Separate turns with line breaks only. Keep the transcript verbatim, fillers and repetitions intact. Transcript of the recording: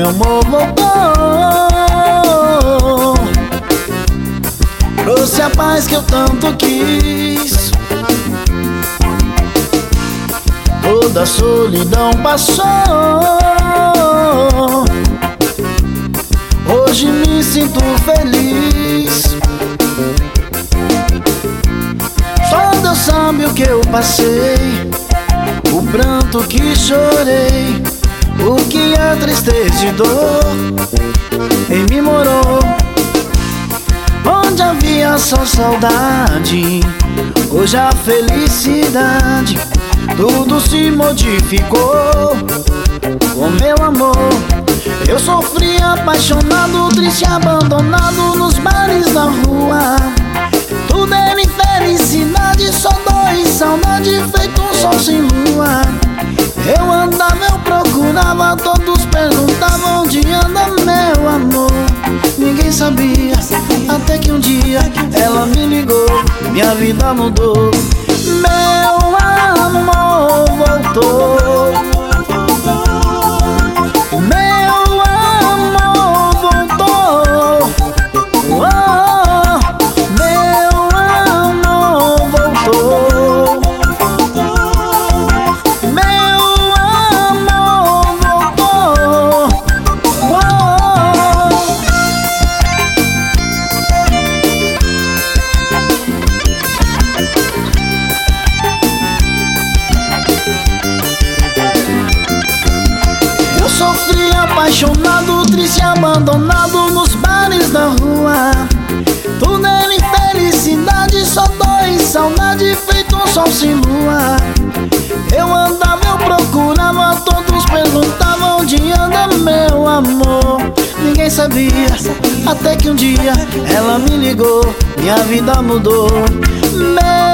meu amor voltou. Trouxe a paz que eu tanto quis, toda a solidão passou. Hoje me sinto feliz. Só Deus sabe o que eu passei, o pranto que chorei, o que a tristeza e dor em mim morou. Onde havia só saudade, hoje a felicidade, tudo se modificou com meu amor. Eu sofri apaixonado, triste, abandonado nos bares da rua. Tudo era infelicidade, só dor e saudade, feito um sol sem lua. Eu andava, eu procurava, todos perguntavam onde anda meu amor. Ninguém sabia, até que um dia ela me ligou, minha vida mudou. Meu amor voltou. Meu amor voltou. Oh, meu amor voltou. Meu amor voltou. Oh. Eu sofri apaixonado, triste, abandonado nos bares da rua. Tudo era infelicidade, só dor e saudade, feito um sol sem lua. Eu andava, eu procurava, todos perguntavam onde anda meu amor. Ninguém sabia, até que um dia ela me ligou, minha vida mudou. Meu